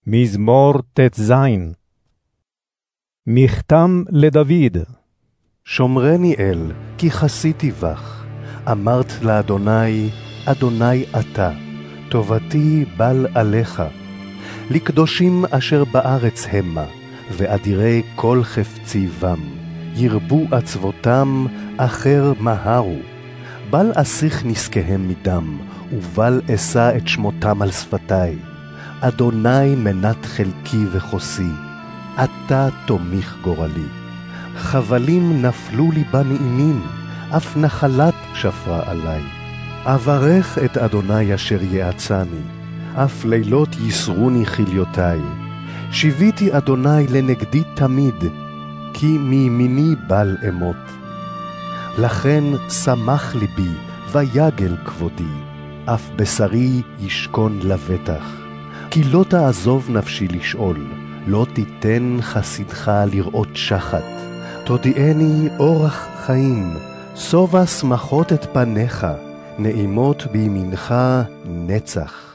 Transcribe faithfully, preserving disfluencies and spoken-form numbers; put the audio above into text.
מזמור תז. מכתם לדוד. שומרני אל, כי חסיתי בך. אמרת לאדוני, אדוני אתה, טובתי בל עליך. לקדושים אשר בארץ המה, ואדירי כל חפצי בם. ירבו עצבותם, אחר מהרו. בל אסיך נזקיהם מדם, ובל אשא את שמותם על שפתי. אדוני מנת חלקי וחוסי, אתה תומיך גורלי. חבלים נפלו לי בנעימים, אף נחלת שפרה עלי. אברך את אדוני אשר יעצני, אף לילות יסרוני חיליותי. שיביתי אדוני לנגדי תמיד, כי מימיני בל אמות. לכן שמח ליבי ויגל כבודי, אף בשרי ישכון לבטח. כי לא תעזוב נפשי לשאול, לא תיתן חסידך לראות שחת. תודיעני אורח חיים, שובע שמחות את פניך, נעימות בימינך נצח.